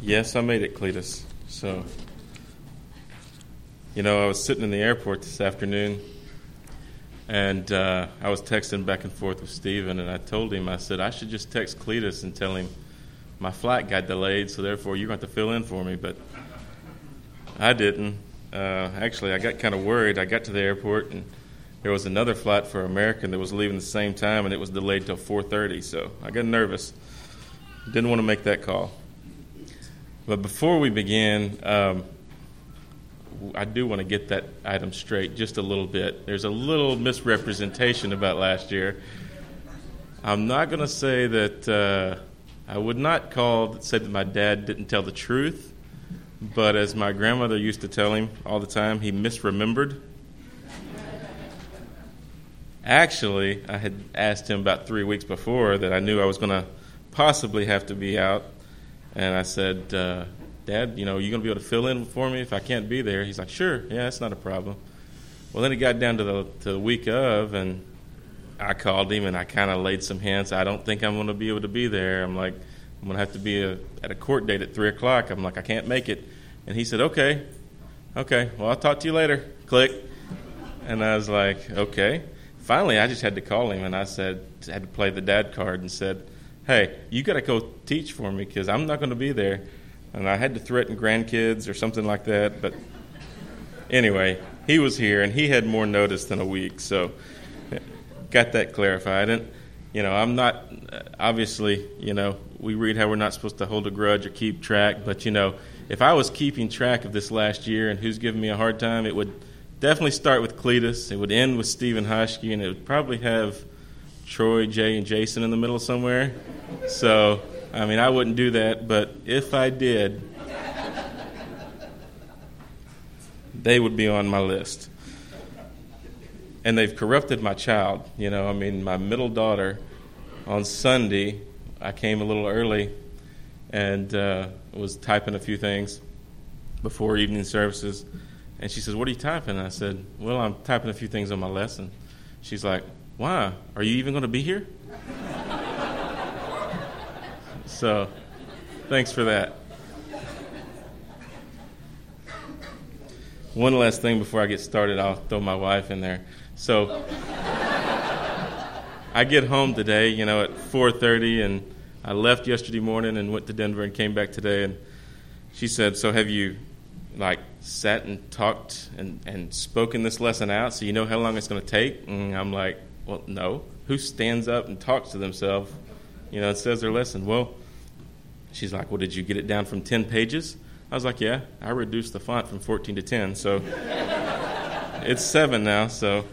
Yes, I made it, Cletus. So, I was sitting in the airport this afternoon, and I was texting back and forth with Stephen, and I told him, I said, I should just text Cletus and tell him my flight got delayed, so therefore you're going to have to fill in for me. But I didn't. Actually, I got kind of worried. I got to the airport, and there was another flight for American that was leaving the same time, and it was delayed till 4:30, so I got nervous. Didn't want to make that call. But before we begin, I do want to get that item straight just a little bit. There's a little misrepresentation about last year. I'm not going to say that I would not say that my dad didn't tell the truth, but as my grandmother used to tell him all the time, he misremembered. Actually, I had asked him about 3 weeks before that I knew I was going to possibly have to be out, and I said, Dad, you going to be able to fill in for me if I can't be there? He's like, sure, yeah, that's not a problem. Well, then it got down to the week of, and I called him, and I kind of laid some hints. I don't think I'm going to be able to be there. I'm like, I'm going to have to be at a court date at 3 o'clock. I'm like, I can't make it. And he said, okay, well, I'll talk to you later. Click. And I was like, okay. Finally, I just had to call him, and I had to play the dad card and said, hey, you got to go teach for me because I'm not going to be there. And I had to threaten grandkids or something like that. But anyway, he was here, and he had more notice than a week. So got that clarified. And, I'm not, obviously, we read how we're not supposed to hold a grudge or keep track. But, if I was keeping track of this last year and who's giving me a hard time, it would definitely start with Cletus. It would end with Stephen Hoschke, and it would probably have Troy, Jay, and Jason in the middle somewhere. So, I wouldn't do that, but if I did, they would be on my list. And they've corrupted my child. My middle daughter, on Sunday, I came a little early and was typing a few things before evening services. And she says, what are you typing? And I said, well, I'm typing a few things on my lesson. She's like, why? Are you even going to be here? So, thanks for that. One last thing before I get started, I'll throw my wife in there. So, I get home today, at 4:30, and I left yesterday morning and went to Denver and came back today. And she said, so have you, sat and talked and spoken this lesson out so you know how long it's going to take? And I'm like, well, no. Who stands up and talks to themselves, and says their lesson? Well, she's like, well, did you get it down from 10 pages? I was like, yeah, I reduced the font from 14 to 10, so it's 7 now. So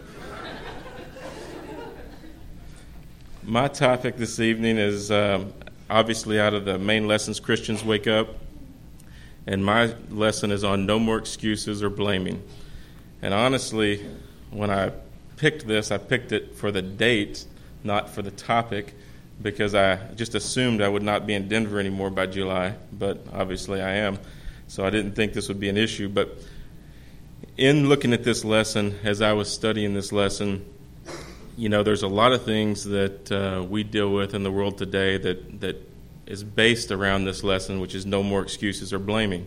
my topic this evening is obviously out of the main lessons, Christians Wake Up, and my lesson is on no more excuses or blaming. And honestly, when I picked this, I picked it for the date, not for the topic, because I just assumed I would not be in Denver anymore by July, but obviously I am, so I didn't think this would be an issue. But in looking at this lesson, as I was studying this lesson, there's a lot of things that we deal with in the world today that is based around this lesson, which is no more excuses or blaming.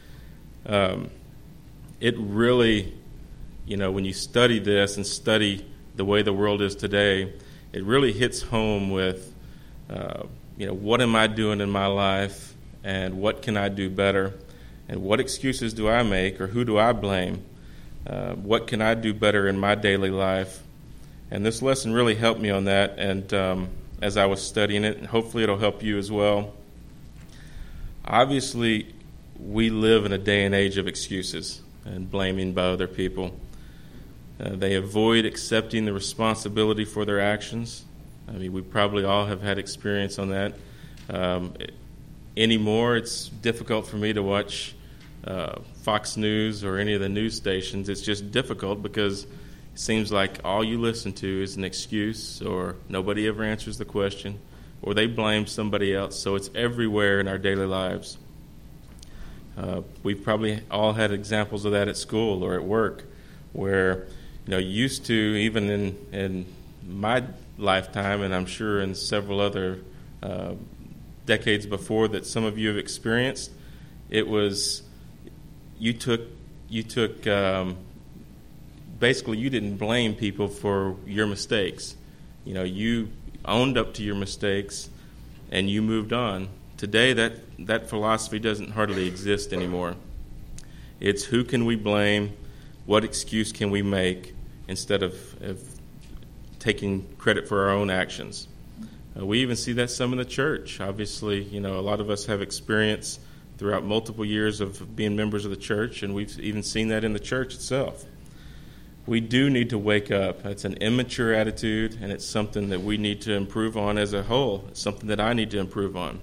It really, when you study this and study the way the world is today, it really hits home with what am I doing in my life, and what can I do better, and what excuses do I make, or who do I blame? What can I do better in my daily life? And this lesson really helped me on that, and as I was studying it, and hopefully it'll help you as well. Obviously, we live in a day and age of excuses and blaming by other people. They avoid accepting the responsibility for their actions. We probably all have had experience on that. Anymore, it's difficult for me to watch Fox News or any of the news stations. It's just difficult because it seems like all you listen to is an excuse, or nobody ever answers the question, or they blame somebody else. So it's everywhere in our daily lives. We've probably all had examples of that at school or at work, where used to, even in my lifetime, and I'm sure in several other decades before that some of you have experienced, It was you took basically you didn't blame people for your mistakes. You owned up to your mistakes and you moved on. Today that philosophy doesn't hardly exist anymore. It's who can we blame, what excuse can we make, instead of taking credit for our own actions. We even see that some in the church. Obviously, a lot of us have experience throughout multiple years of being members of the church, and we've even seen that in the church itself. We do need to wake up. It's an immature attitude, and it's something that we need to improve on as a whole. It's something that I need to improve on.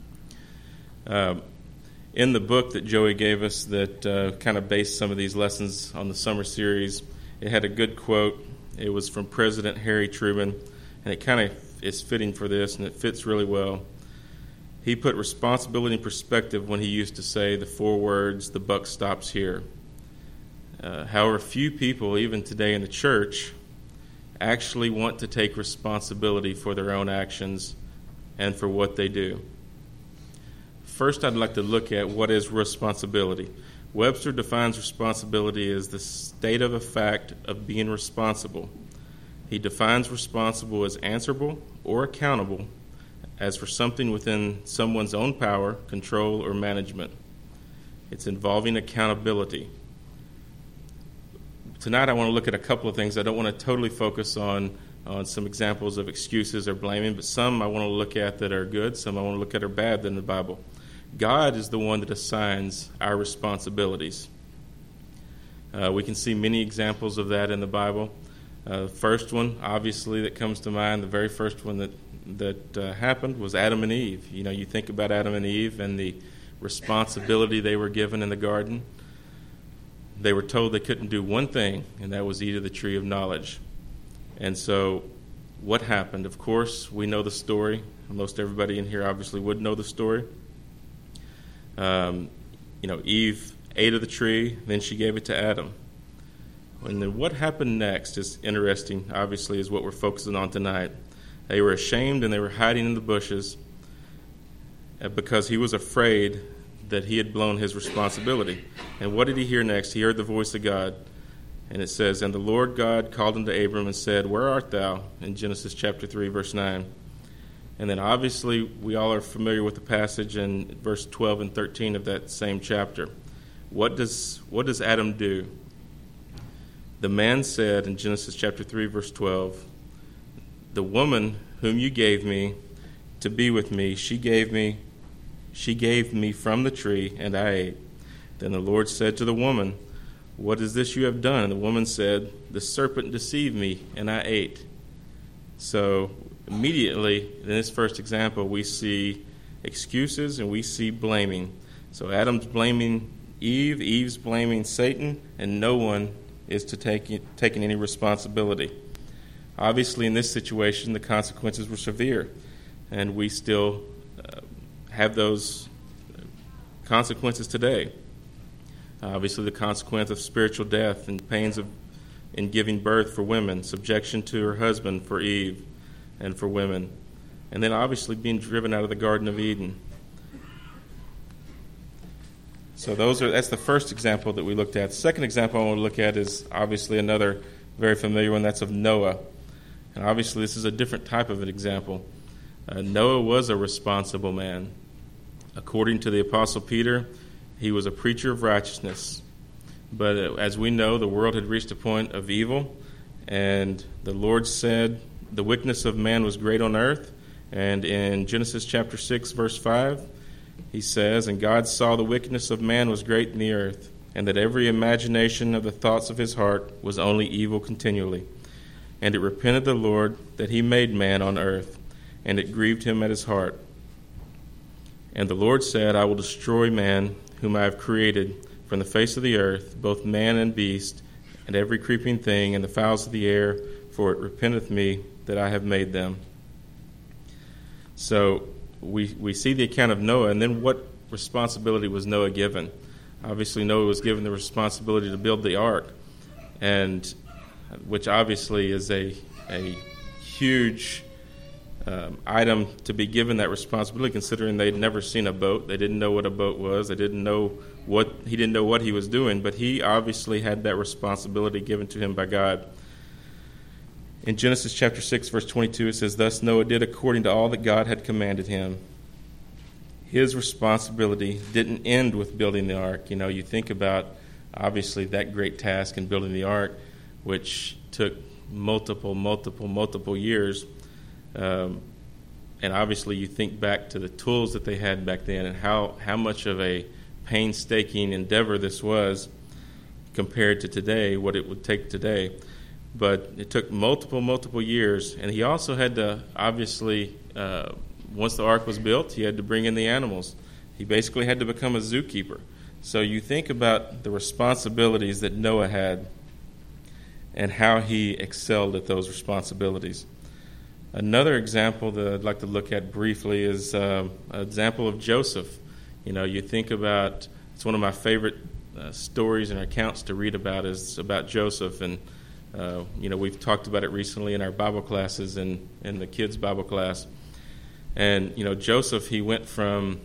In the book that Joey gave us that kind of based some of these lessons on the summer series, it had a good quote. It was from President Harry Truman, and it kind of is fitting for this, and it fits really well. He put responsibility in perspective when he used to say the 4 words, "The buck stops here." However, few people, even today in the church, actually want to take responsibility for their own actions and for what they do. First, I'd like to look at what is responsibility. Webster defines responsibility as the state of a fact of being responsible. He defines responsible as answerable or accountable as for something within someone's own power, control, or management. It's involving accountability. Tonight I want to look at a couple of things. I don't want to totally focus on some examples of excuses or blaming, but some I want to look at that are good, some I want to look at are bad in the Bible. God is the one that assigns our responsibilities. We can see many examples of that in the Bible. The first one, obviously, that comes to mind, the very first one that happened was Adam and Eve. You think about Adam and Eve and the responsibility they were given in the garden. They were told they couldn't do one thing, and that was eat of the tree of knowledge. And so what happened? Of course, we know the story. Most everybody in here obviously would know the story. Eve ate of the tree, then she gave it to Adam. And then what happened next is interesting, obviously, is what we're focusing on tonight. They were ashamed and they were hiding in the bushes because he was afraid that he had blown his responsibility. And what did he hear next? He heard the voice of God. And it says, "And the Lord God called unto Abram and said, Where art thou?" in Genesis chapter 3, verse 9. And then obviously we all are familiar with the passage in verse 12 and 13 of that same chapter. What does Adam do? The man said in Genesis chapter 3, verse 12, "The woman whom you gave me to be with me, she gave me from the tree, and I ate. Then the Lord said to the woman, What is this you have done? And the woman said, The serpent deceived me, and I ate." So immediately, in this first example, we see excuses and we see blaming. So Adam's blaming Eve, Eve's blaming Satan, and no one is taking any responsibility. Obviously, in this situation, the consequences were severe, and we still have those consequences today. Obviously, the consequence of spiritual death and pains in giving birth for women, subjection to her husband for Eve and for women, and then obviously being driven out of the Garden of Eden. So that's the first example that we looked at. The second example I want to look at is obviously another very familiar one. That's of Noah. And obviously this is a different type of an example. Noah was a responsible man. According to the Apostle Peter, he was a preacher of righteousness. But as we know, the world had reached a point of evil, and the Lord said the wickedness of man was great on earth. And in Genesis chapter 6, verse 5, he says, "And God saw the wickedness of man was great in the earth, and that every imagination of the thoughts of his heart was only evil continually. And it repented the Lord that he made man on earth, and it grieved him at his heart. And the Lord said, I will destroy man, whom I have created from the face of the earth, both man and beast, and every creeping thing, and the fowls of the air, for it repenteth me that I have made them." So we see the account of Noah, and then what responsibility was Noah given? Obviously, Noah was given the responsibility to build the ark, and which obviously is a huge item to be given that responsibility, considering they'd never seen a boat. They didn't know what a boat was. He didn't know what he was doing, but he obviously had that responsibility given to him by God. In Genesis chapter 6, verse 22, it says, "Thus Noah did according to all that God had commanded him." His responsibility didn't end with building the ark. You think about, obviously, that great task in building the ark, which took multiple years. And obviously you think back to the tools that they had back then and how much of a painstaking endeavor this was compared to today, what it would take today. But it took multiple years. And he also had to, obviously, once the ark was built, he had to bring in the animals. He basically had to become a zookeeper. So you think about the responsibilities that Noah had and how he excelled at those responsibilities. Another example that I'd like to look at briefly is an example of Joseph. You think about, it's one of my favorite stories and accounts to read about is about Joseph. And, we've talked about it recently in our Bible classes and in the kids' Bible class. And, Joseph, he went from,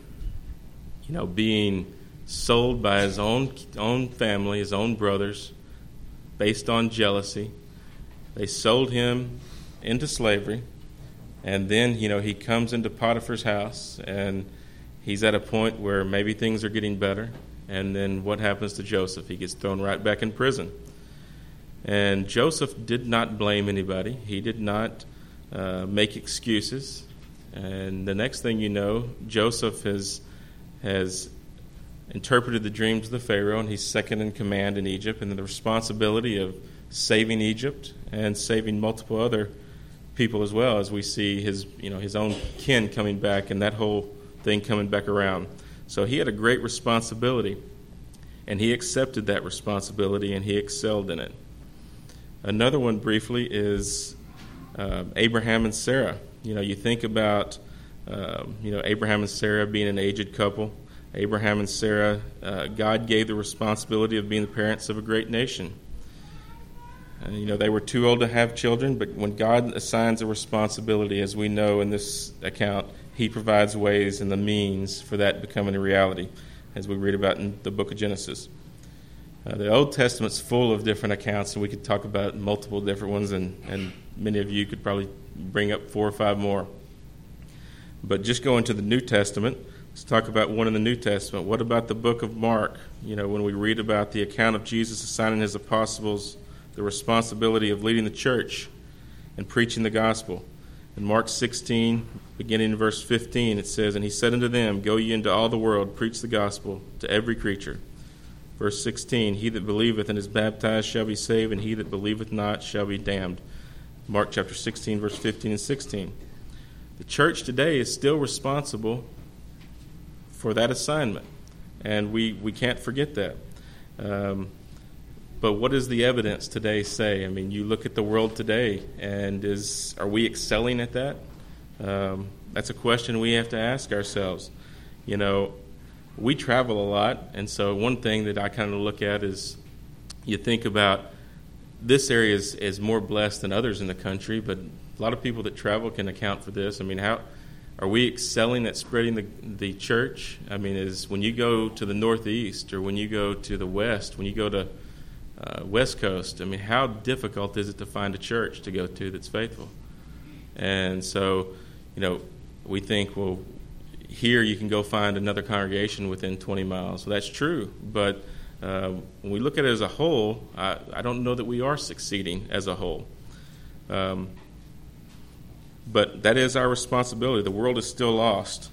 being sold by his own family, his own brothers, based on jealousy. They sold him into slavery. And then, he comes into Potiphar's house, and he's at a point where maybe things are getting better. And then what happens to Joseph? He gets thrown right back in prison. And Joseph did not blame anybody. He did not make excuses. And the next thing you know, Joseph has interpreted the dreams of the Pharaoh, and he's second in command in Egypt, and the responsibility of saving Egypt and saving multiple other people as well, as we see his own kin coming back and that whole thing coming back around. So he had a great responsibility, and he accepted that responsibility, and he excelled in it. Another one briefly is Abraham and Sarah. You think about Abraham and Sarah being an aged couple. Abraham and Sarah, God gave the responsibility of being the parents of a great nation. They were too old to have children, but when God assigns a responsibility, as we know in this account, he provides ways and the means for that becoming a reality, as we read about in the book of Genesis. The Old Testament's full of different accounts, and we could talk about multiple different ones, and many of you could probably bring up 4 or 5 more. But just going to the New Testament, let's talk about one in the New Testament. What about the book of Mark? When we read about the account of Jesus assigning his apostles the responsibility of leading the church and preaching the gospel. In Mark 16, beginning in verse 15, it says, "And he said unto them, Go ye into all the world, preach the gospel to every creature." Verse 16, "He that believeth and is baptized shall be saved, and he that believeth not shall be damned." Mark chapter 16, verse 15 and 16. The church today is still responsible for that assignment, and we can't forget that. But what does the evidence today say? You look at the world today, and are we excelling at that? That's a question we have to ask ourselves. We travel a lot, and so one thing that I kind of look at is you think about this area is more blessed than others in the country, but a lot of people that travel can account for this. How are we excelling at spreading the church? Is when you go to the Northeast or when you go to the West, when you go to West Coast, how difficult is it to find a church to go to that's faithful? And so, we think, well, here you can go find another congregation within 20 miles. Well, that's true, but when we look at it as a whole, I don't know that we are succeeding as a whole. But that is our responsibility. The world is still lost.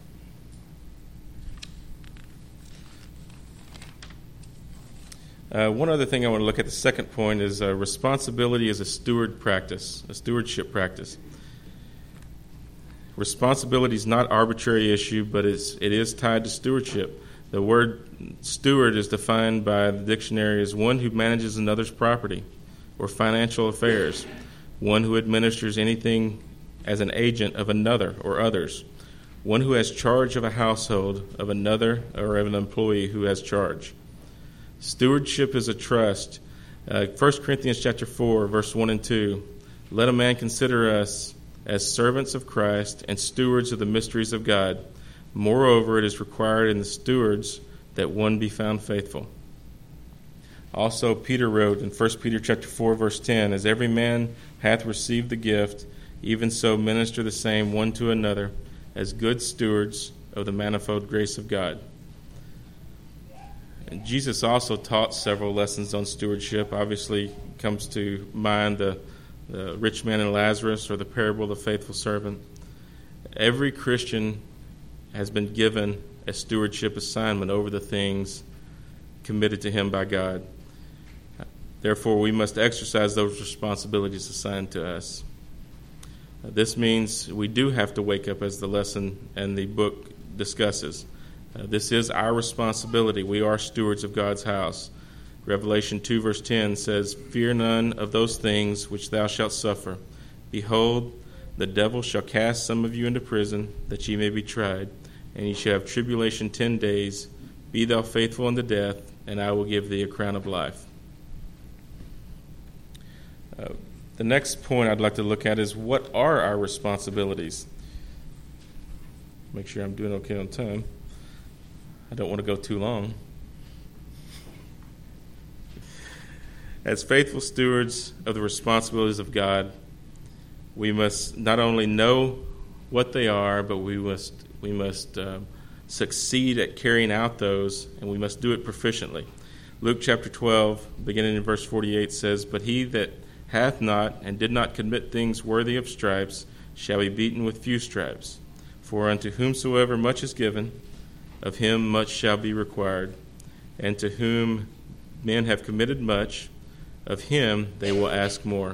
One other thing I want to look at, the second point, is responsibility is a stewardship practice. Responsibility is not an arbitrary issue, but it is tied to stewardship. The word steward is defined by the dictionary as one who manages another's property or financial affairs, one who administers anything as an agent of another or others, one who has charge of a household of another or of an employee who has charge. Stewardship is a trust. 1 Corinthians chapter 4, verse 1 and 2. Let a man consider us as servants of Christ and stewards of the mysteries of God. Moreover, it is required in the stewards that one be found faithful. Also, Peter wrote in 1 Peter chapter 4, verse 10, as every man hath received the gift, even so minister the same one to another, as good stewards of the manifold grace of God. And Jesus also taught several lessons on stewardship. Obviously, comes to mind the rich man and Lazarus, or the parable of the faithful servant. Every Christian has been given a stewardship assignment over the things committed to him by God. Therefore, we must exercise those responsibilities assigned to us. This means we do have to wake up, as the lesson and the book discusses. This is our responsibility. We are stewards of God's house. Revelation 2 verse 10 says, fear none of those things which thou shalt suffer. Behold, the devil shall cast some of you into prison, that ye may be tried, and ye shall have tribulation 10 days. Be thou faithful unto death, and I will give thee a crown of life. The next point I'd like to look at is, what are our responsibilities? Make sure I'm doing okay on time. I don't want to go too long. As faithful stewards of the responsibilities of God, we must not only know what they are, but we must succeed at carrying out those, and we must do it proficiently. Luke chapter 12, beginning in verse 48, says, but he that hath not and did not commit things worthy of stripes shall be beaten with few stripes. For unto whomsoever much is given, of him much shall be required. And to whom men have committed much, of him they will ask more.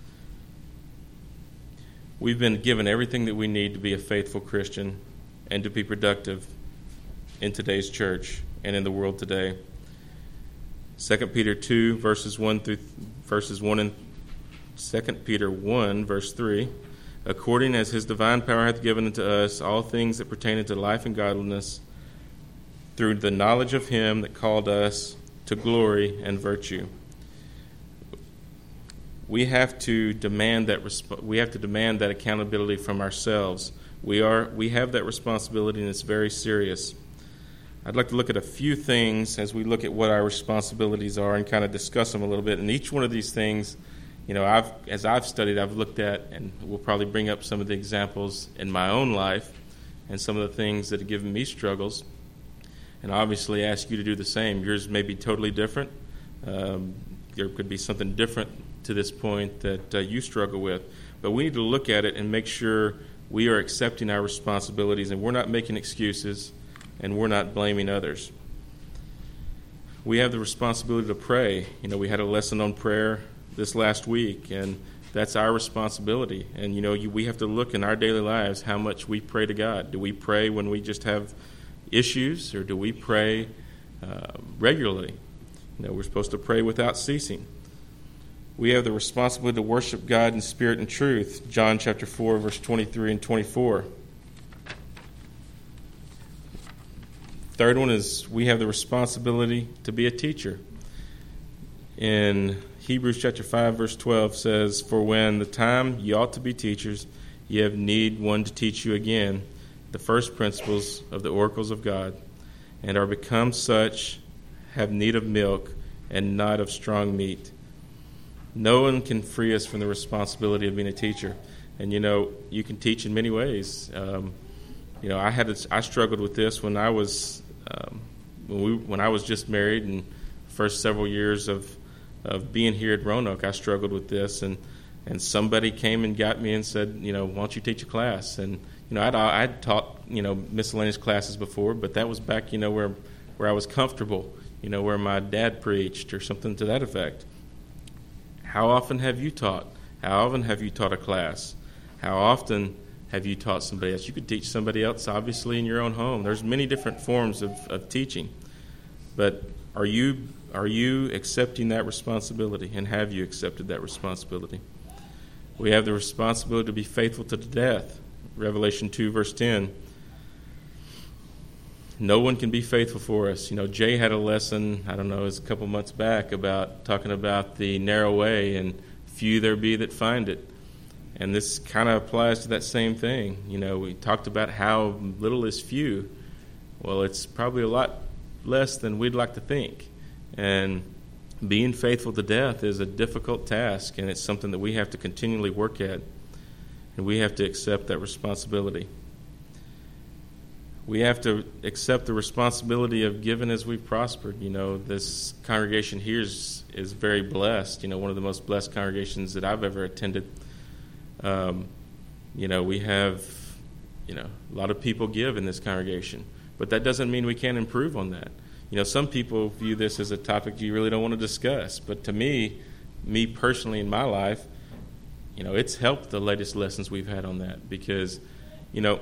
We've been given everything that we need to be a faithful Christian and to be productive in today's church and in the world today. 2 Peter 2, verses 1 and 2 Peter 1, verse 3, according as his divine power hath given unto us all things that pertain unto life and godliness, through the knowledge of him that called us to glory and virtue. We have to demand that accountability from ourselves. We have that responsibility, and it's very serious. I'd like to look at a few things as we look at what our responsibilities are and kind of discuss them a little bit. And each one of these things, as I've studied, I've looked at, and we'll probably bring up some of the examples in my own life and some of the things that have given me struggles. And obviously ask you to do the same. Yours may be totally different. There could be something different to this point that you struggle with. But we need to look at it and make sure we are accepting our responsibilities, and we're not making excuses, and we're not blaming others. We have the responsibility to pray. We had a lesson on prayer this last week, and that's our responsibility. And we have to look in our daily lives how much we pray to God. Do we pray when we just have issues, or do we pray regularly? We're supposed to pray without ceasing. We have the responsibility to worship God in spirit and truth. John chapter 4, verse 23 and 24. Third one is we have the responsibility to be a teacher. In Hebrews chapter 5, verse 12 says, for when the time ye ought to be teachers, ye have need one to teach you again the first principles of the oracles of God, and are become such, have need of milk and not of strong meat. No one can free us from the responsibility of being a teacher. And you can teach in many ways. I struggled with this when I was when I was just married, and first several years of being here at Roanoke, I struggled with this, and somebody came and got me and said, why don't you teach a class? And I'd taught miscellaneous classes before, but that was back where I was comfortable, where my dad preached or something to that effect. How often have you taught? How often have you taught a class? How often have you taught somebody else? You could teach somebody else, obviously, in your own home. There's many different forms of teaching. But are you accepting that responsibility, and have you accepted that responsibility? We have the responsibility to be faithful to the death. Revelation 2, verse 10. No one can be faithful for us. Jay had a lesson, it was a couple months back, about talking about the narrow way, and few there be that find it. And this kind of applies to that same thing. You know, we talked about how little is few. Well, it's probably a lot less than we'd like to think. And being faithful to death is a difficult task, and it's something that we have to continually work at, and we have to accept that responsibility. We have to accept the responsibility of giving as we've prospered. You know, this congregation here is very blessed, you know, one of the most blessed congregations that I've ever attended. You know, we have, you know, a lot of people give in this congregation, but that doesn't mean we can't improve on that. You know, some people view this as a topic you really don't want to discuss, but to me personally in my life, you know, it's helped the latest lessons we've had on that because, you know,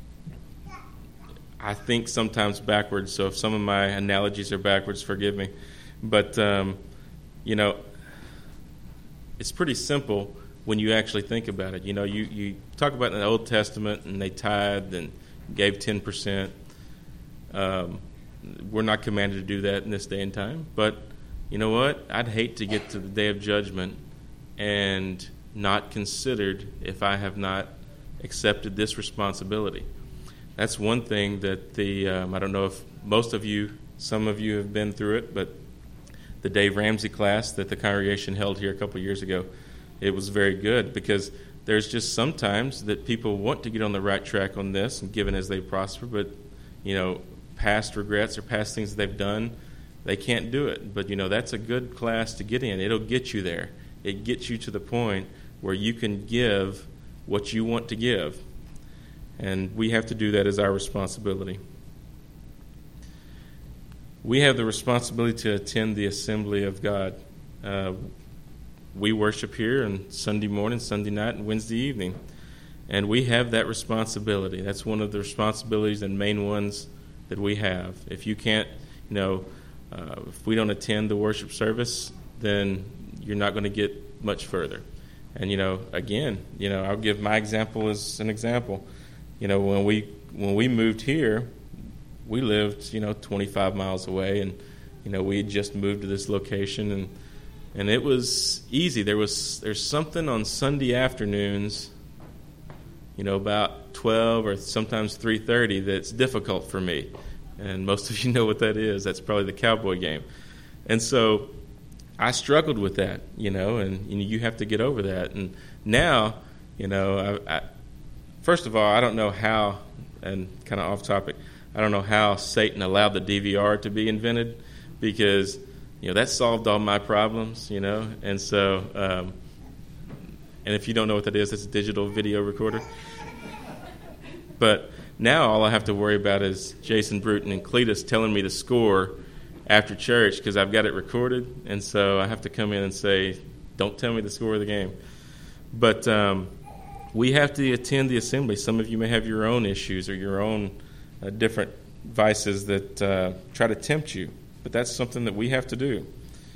I think sometimes backwards, so if some of my analogies are backwards, forgive me. But, you know, it's pretty simple when you actually think about it. You know, you talk about in the Old Testament, and they tithed and gave 10%. We're not commanded to do that in this day and time. But you know what? I'd hate to get to the day of judgment and not considered if I have not accepted this responsibility. That's one thing that I don't know if some of you have been through it, but the Dave Ramsey class that the congregation held here a couple of years ago, it was very good because there's just sometimes that people want to get on the right track on this and given as they prosper, but, you know, past regrets or past things that they've done, they can't do it. But, you know, that's a good class to get in. It'll get you there. It gets you to the point where you can give what you want to give. And we have to do that as our responsibility. We have the responsibility to attend the assembly of God. We worship here on Sunday morning, Sunday night, and Wednesday evening. And we have that responsibility. That's one of the responsibilities and main ones that we have. If you can't, you know, if we don't attend the worship service, then you're not going to get much further. And, you know, again, you know, I'll give my example as an example. You know, when we moved here, we lived, you know, 25 miles away, and, you know, we had just moved to this location, and it was easy. There's something on Sunday afternoons, you know, about 12 or sometimes 3:30 that's difficult for me, and most of you know what that is. That's probably the Cowboy game, and so I struggled with that, you know, and you have to get over that. And now, you know, first of all, I don't know how, and kind of off topic, I don't know how Satan allowed the DVR to be invented because, you know, that solved all my problems, you know. And so, and if you don't know what that is, it's a digital video recorder. But now all I have to worry about is Jason Bruton and Cletus telling me the score after church because I've got it recorded. And so I have to come in and say, don't tell me the score of the game. But we have to attend the assembly. Some of you may have your own issues or your own different vices that try to tempt you, but that's something that we have to do.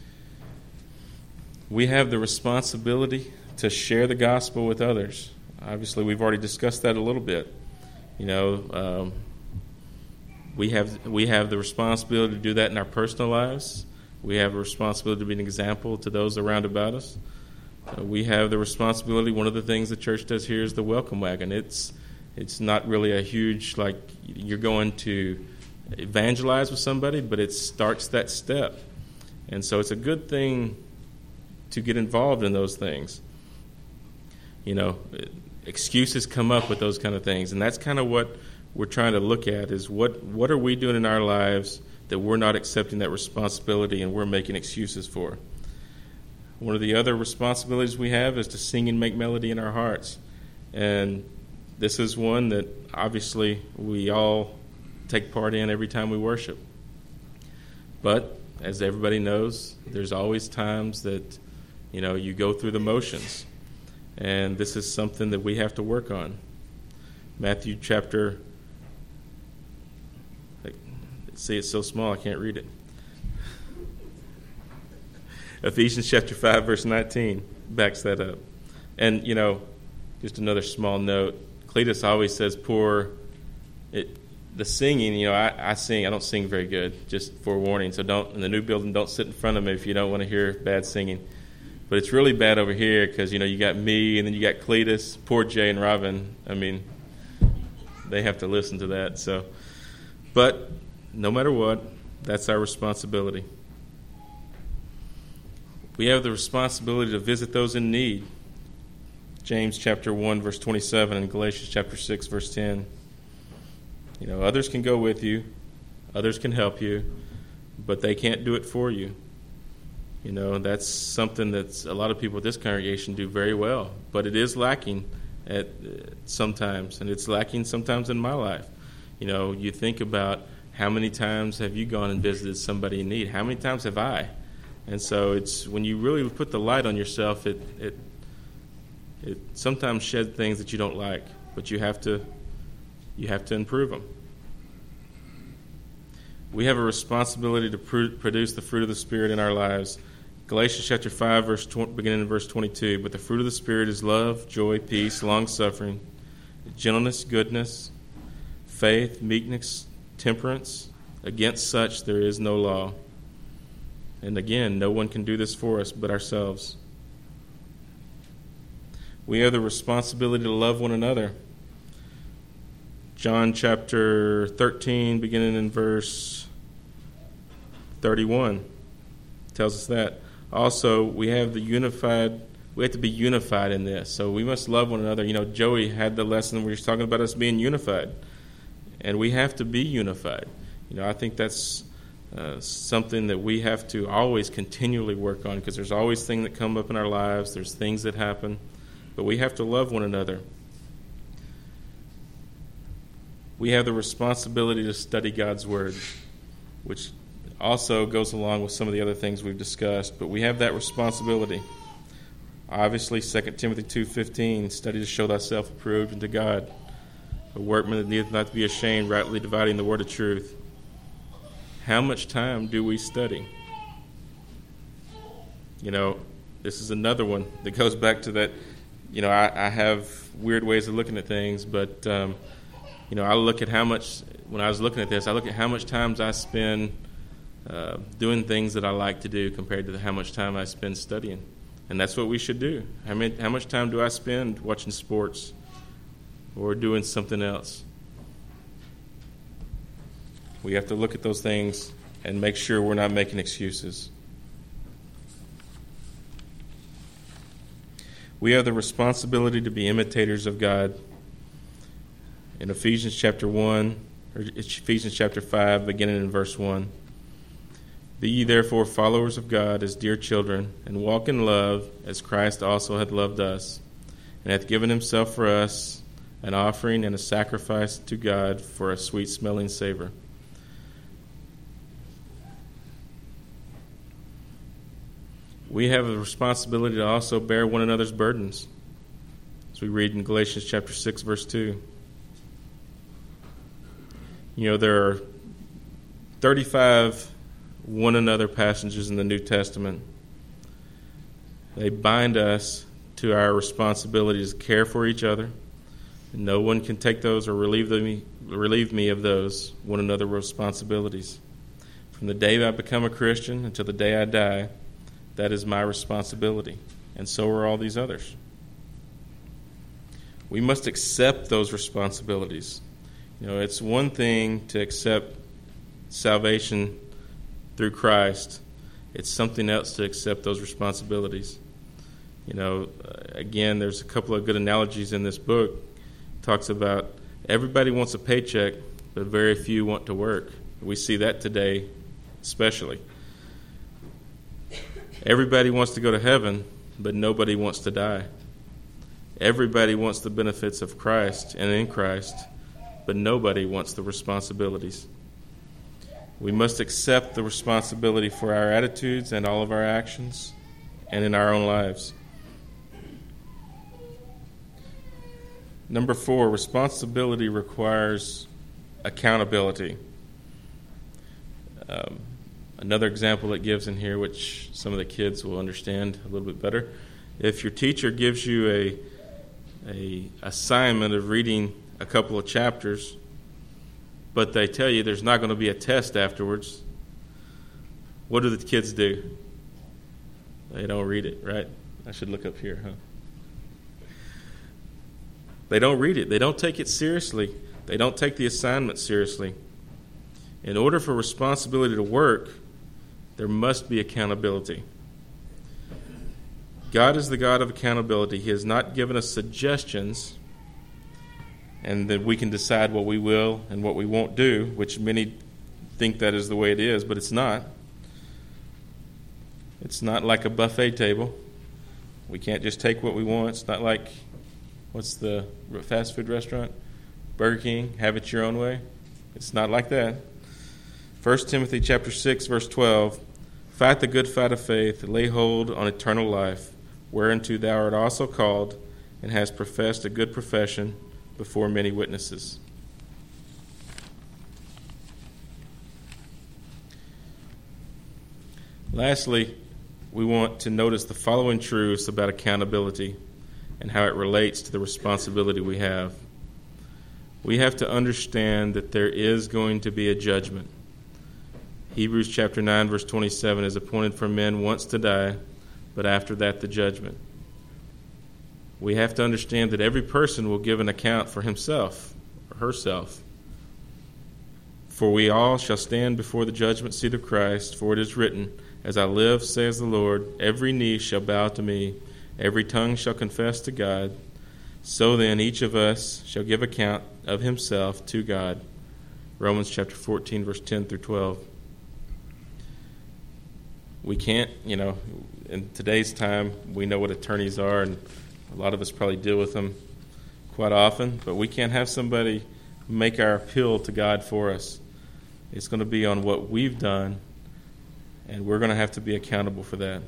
We have the responsibility to share the gospel with others. Obviously, we've already discussed that a little bit. You know, we have the responsibility to do that in our personal lives. We have a responsibility to be an example to those around about us. We have the responsibility. One of the things the church does here is the welcome wagon. It's not really a huge, like, you're going to evangelize with somebody, but it starts that step. And so it's a good thing to get involved in those things. You know, excuses come up with those kind of things. And that's kind of what we're trying to look at is what are we doing in our lives that we're not accepting that responsibility and we're making excuses for. One of the other responsibilities we have is to sing and make melody in our hearts. And this is one that obviously we all take part in every time we worship. But as everybody knows, there's always times that, you know, you go through the motions. And this is something that we have to work on. Matthew chapter, see, it's so small I can't read it. Ephesians chapter 5, verse 19 backs that up. And, you know, just another small note. Cletus always says the singing, you know, I sing. I don't sing very good, just forewarning. So don't, in the new building, don't sit in front of me if you don't want to hear bad singing. But it's really bad over here because, you got me and then you got Cletus, poor Jay and Robin. I mean, they have to listen to that. So, but no matter what, that's our responsibility. We have the responsibility to visit those in need. James chapter 1, verse 27, and Galatians chapter 6, verse 10. Others can go with you. Others can help you. But they can't do it for you. That's something that a lot of people at this congregation do very well. But it is lacking sometimes, and it's lacking sometimes in my life. You think about how many times have you gone and visited somebody in need? How many times have I? And so it's when you really put the light on yourself, it sometimes sheds things that you don't like, but you have to improve them. We have a responsibility to produce the fruit of the Spirit in our lives. Galatians chapter 5, beginning in verse 22. But the fruit of the Spirit is love, joy, peace, long-suffering, gentleness, goodness, faith, meekness, temperance. Against such there is no law. And again, no one can do this for us but ourselves. We have the responsibility to love one another. John chapter 13, beginning in verse 31, tells us that. Also, we have to be unified in this. So we must love one another. Joey had the lesson where he was talking about us being unified. And we have to be unified. I think that's something that we have to always continually work on, because there's always things that come up in our lives. There's things that happen. But we have to love one another. We have the responsibility to study God's Word, which also goes along with some of the other things we've discussed. But we have that responsibility. Obviously, 2 Timothy 2:15, study to show thyself approved unto God, a workman that needeth not to be ashamed, rightly dividing the word of truth. How much time do we study? This is another one that goes back to that. I have weird ways of looking at things, but I look at how much, when I was looking at this, I look at how much time I spend doing things that I like to do compared to how much time I spend studying. And that's what we should do. How much time do I spend watching sports or doing something else? We have to look at those things and make sure we're not making excuses. We have the responsibility to be imitators of God. In Ephesians chapter 5, beginning in verse 1. Be ye therefore followers of God as dear children, and walk in love, as Christ also hath loved us, and hath given himself for us, an offering and a sacrifice to God for a sweet-smelling savor. We have a responsibility to also bear one another's burdens, as we read in Galatians chapter 6, verse 2. There are 35 one another passages in the New Testament. They bind us to our responsibilities to care for each other. And no one can take those or relieve me of those one another responsibilities. From the day I become a Christian until the day I die, that is my responsibility. And so are all these others. We must accept those responsibilities. It's one thing to accept salvation through Christ. It's something else to accept those responsibilities. Again, there's a couple of good analogies in this book. It talks about everybody wants a paycheck, but very few want to work. We see that today, especially. Everybody wants to go to heaven, but nobody wants to die. Everybody wants the benefits of Christ and in Christ, but nobody wants the responsibilities. We must accept the responsibility for our attitudes and all of our actions and in our own lives. Number 4, responsibility requires accountability. Another example it gives in here, which some of the kids will understand a little bit better. If your teacher gives you a assignment of reading a couple of chapters, but they tell you there's not going to be a test afterwards, what do the kids do? They don't read it, right? I should look up here, huh? They don't read it. They don't take it seriously. They don't take the assignment seriously. In order for responsibility to work, there must be accountability. God is the God of accountability. He has not given us suggestions and that we can decide what we will and what we won't do, which many think that is the way it is, but it's not. It's not like a buffet table. We can't just take what we want. It's not like, what's the fast food restaurant? Burger King, have it your own way. It's not like that. 1 Timothy chapter 6, verse 12, fight the good fight of faith, lay hold on eternal life, whereunto thou art also called, and hast professed a good profession before many witnesses. Lastly, we want to notice the following truths about accountability and how it relates to the responsibility we have. We have to understand that there is going to be a judgment. Hebrews chapter 9, verse 27 is appointed for men once to die, but after that the judgment. We have to understand that every person will give an account for himself or herself. For we all shall stand before the judgment seat of Christ, for it is written, as I live, says the Lord, every knee shall bow to me, every tongue shall confess to God. So then each of us shall give account of himself to God. Romans chapter 14, verse 10 through 12. We can't, in today's time, we know what attorneys are, and a lot of us probably deal with them quite often, but we can't have somebody make our appeal to God for us. It's going to be on what we've done, and we're going to have to be accountable for that.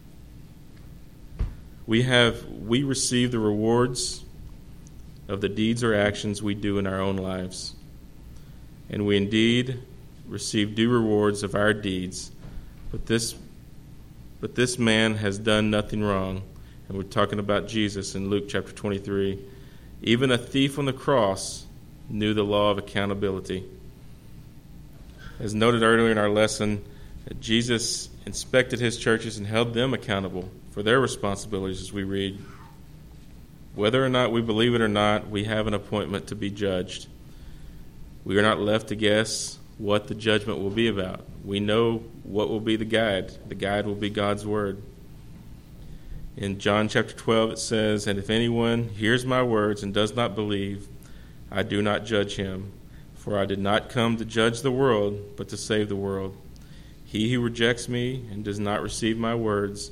We receive the rewards of the deeds or actions we do in our own lives. And we indeed receive due rewards of our deeds. But this man has done nothing wrong. And we're talking about Jesus in Luke chapter 23. Even a thief on the cross knew the law of accountability. As noted earlier in our lesson, Jesus inspected his churches and held them accountable for their responsibilities, as we read. Whether or not we believe it or not, we have an appointment to be judged. We are not left to guess what the judgment will be about. We know what will be the guide. The guide will be God's word. In John chapter 12 it says, and if anyone hears my words and does not believe, I do not judge him. For I did not come to judge the world, but to save the world. He who rejects me and does not receive my words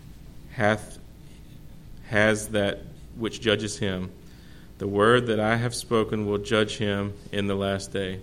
has that which judges him. The word that I have spoken will judge him in the last day.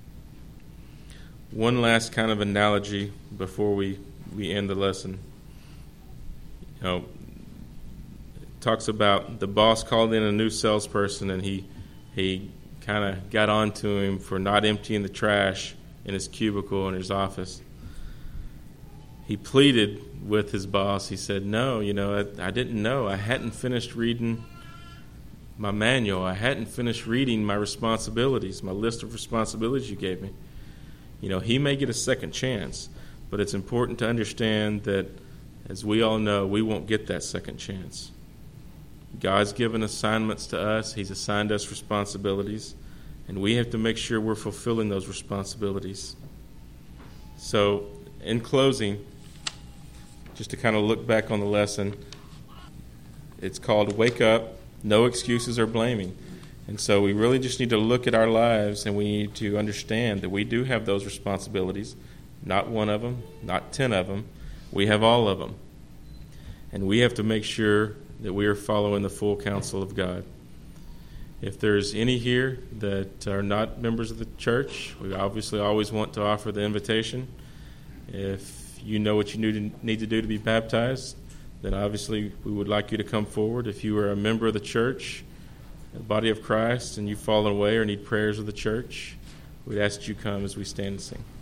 One last kind of analogy before we end the lesson. It talks about the boss called in a new salesperson, and he kind of got on to him for not emptying the trash in his cubicle in his office. He pleaded with his boss. He said, no, I didn't know. I hadn't finished reading my manual. I hadn't finished reading my responsibilities, my list of responsibilities you gave me. He may get a second chance, but it's important to understand that, as we all know, we won't get that second chance. God's given assignments to us. He's assigned us responsibilities, and we have to make sure we're fulfilling those responsibilities. So, in closing, just to kind of look back on the lesson, it's called Wake Up, No Excuses or Blaming. And so we really just need to look at our lives, and we need to understand that we do have those responsibilities. Not one of them, not 10 of them. We have all of them. And we have to make sure that we are following the full counsel of God. If there's any here that are not members of the church, we obviously always want to offer the invitation. If you know what you need to do to be baptized, then obviously we would like you to come forward. If you are a member of the church, the body of Christ, and you've fallen away or need prayers of the church, we'd ask that you come as we stand and sing.